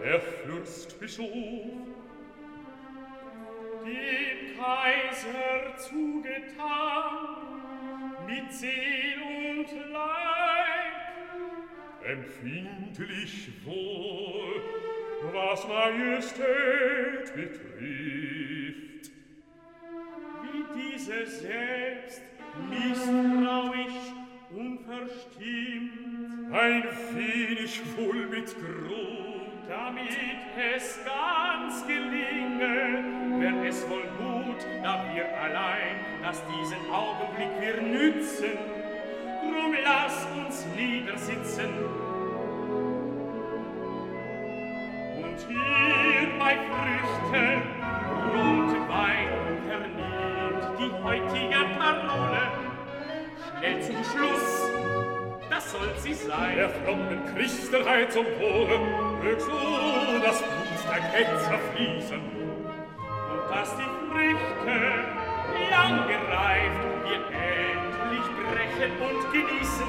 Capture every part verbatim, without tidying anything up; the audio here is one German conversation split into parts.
der Fürstbischof, dem Kaiser zugetan, mit Seel und Leib, empfindlich wohl, was Majestät betrifft. Wie diese selbst misstrauisch, unverstimmt, ein wenig wohl mit Grund, damit es ganz gelinge, wär es wohl gut, da wir allein, dass diesen Augenblick wir nützen, drum lass uns niedersitzen. Und hier bei Früchten, rotem Wein vernimmt die heutige Parole, schnell zum Schluss, das soll sie sein. Der frommen Christenheit zum Wohle, mög so das Blut der Ketzer fließen. Und dass die Früchte, lang gereift, wir endlich brechen und genießen.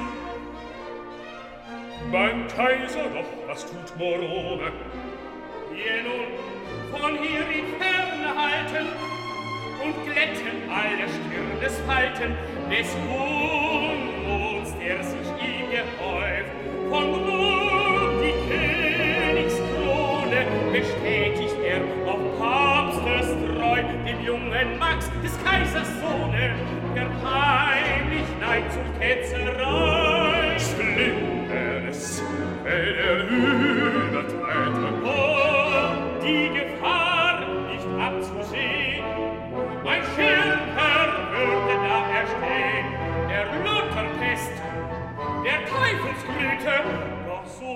Beim Kaiser doch, was tut Morone? Wir nun von hier in Ferne halten und glätten alle Stirnesfalten des Unmuts, der sich ihm gehäuft. Von Ruhm die Königskrone bestätigt er auf Papstes treu, dem jungen Max des Kaisers Sohne, der heimlich neigt zur Ketzerei. Schlimm wär es, wenn er übertrete. Oh, die Gefahr nicht abzusehen, mein Schirmherr würde da erstehen, der Lutherpest, der Teufelsblüte, doch so.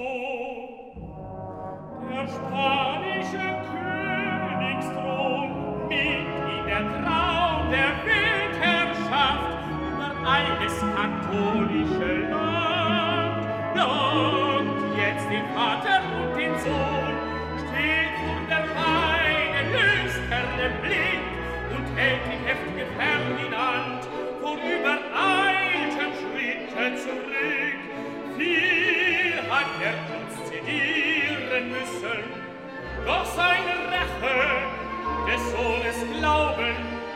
Der spanische Königsthron, mit ihm der Traum der Weltherrschaft über alles katholische Land. Lobt jetzt den Vater und den Sohn, steht vor der Weide lüsterne Blick und hält die heftige Ferdinand vorübereilten Schritte zurück. Viel hat er uns zedieren müssen, doch seine Rache des Sohnes Glauben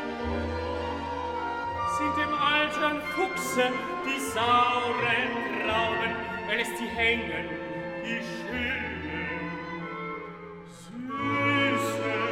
sind dem alten Fuchse die sauren Trauben, er lässt sie hängen, die schönen, süßen.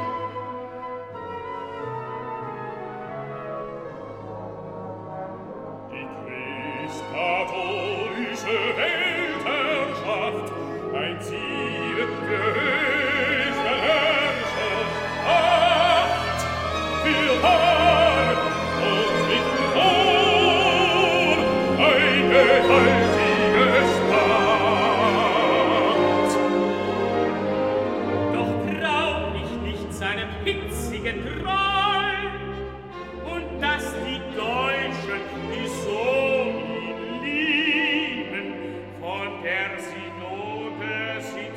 Die christkatholische Weltherrschaft, ein Ziel für höchste Herrschaft, acht für Haar und mit Lohn ein gewaltiges Macht. Doch trau ich nicht seinem hitzigen Groll und dass die Deutschen, die so ihn lieben, von der Synode sind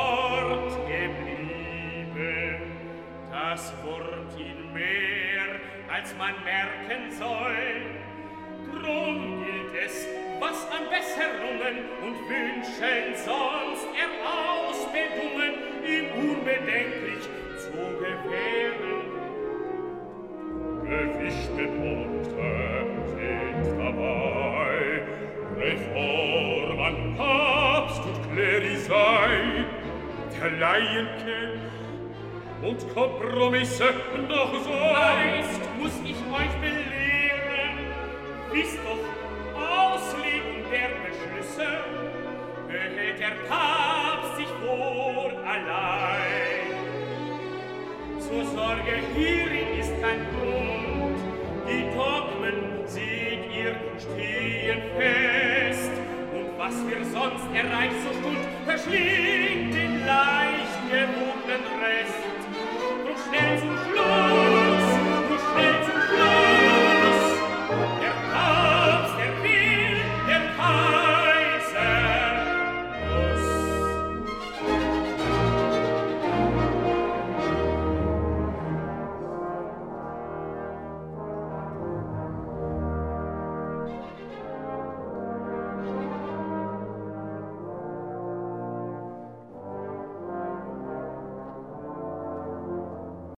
fortgeblieben. Das wurmt ihn mehr, als man merken soll. Drum gilt es, was an Besserungen und Wünschen sonst er ausbedungen, ihm unbedenklich zu gewähren. Gewischte Punkte sind dabei, Reform an Papst und Klerisei, der Laienkelch und Kompromisse noch so. Meist muss ich euch belehren, wisst doch, Auslegung der Beschlüsse behält der Papst sich wohl allein. Zur Sorge hierin ist kein Grund, die Dogmen, seht ihr, stehen fest, und was wir sonst erreicht so stund, verschlingt den leicht gewogenen Rest.